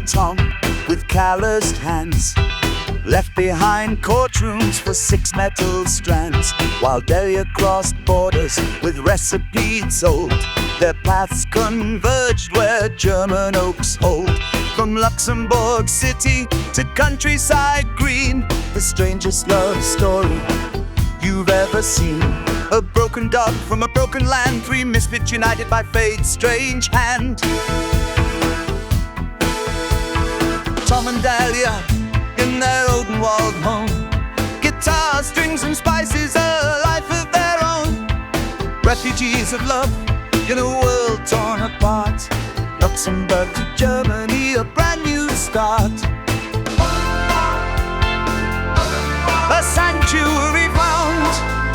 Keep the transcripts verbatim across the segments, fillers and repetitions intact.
Tom with calloused hands, left behind courtrooms for six metal strands. While Delia crossed borders with recipes old, their paths converged where German oaks hold. From Luxembourg City to countryside green, the strangest love story you've ever seen. A broken dog from a broken land, three misfits united by fate's strange hand. Tom and Delia in their Odenwald home, guitar, strings and spices, a life of their own. Refugees of love in a world torn apart. Luxembourg to Germany, a brand new start. A sanctuary found,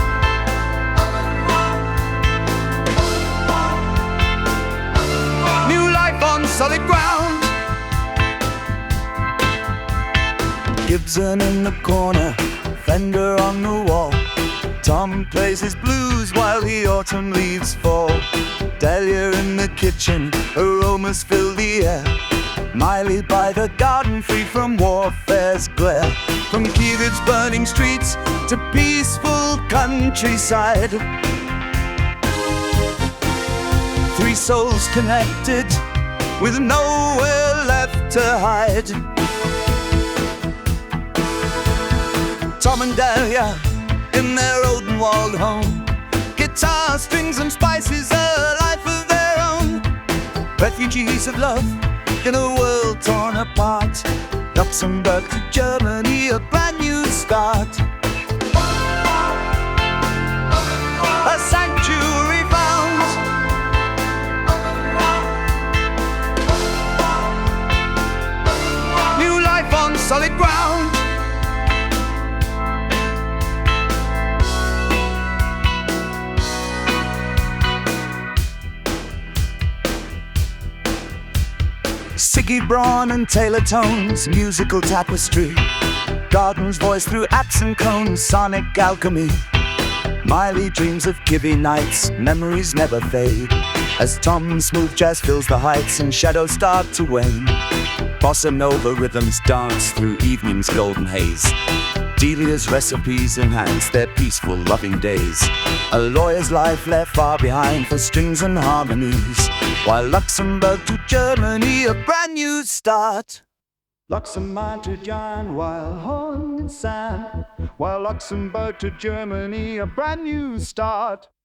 new life on solid ground. Gibson in the corner, Fender on the wall. Tom plays his blues while the autumn leaves fall. Delia in the kitchen, aromas fill the air. Miley by the garden, free from warfare's glare. From Kievitz's burning streets to peaceful countryside, three souls connected with nowhere left to hide. Tom and Delia in their Odenwald home, guitar, strings and spices, a life of their own. Refugees of love in a world torn apart. Luxembourg to Germany, a brand new start. A sanctuary found, new life on solid ground. Siggy Braun and Taylor Tones, musical tapestry. Garden's voice through apps and cones, sonic alchemy. Miley dreams of Kivy nights, memories never fade, as Tom's smooth jazz fills the heights and shadows start to wane. Bossa Nova rhythms dance through evening's golden haze. Delia's recipes enhance their peaceful, loving days. A lawyer's life left far behind for strings and harmonies. While Luxembourg to Germany, a brand new start. Luxembourg to John, while Horn and Sam. While Luxembourg to Germany, a brand new start.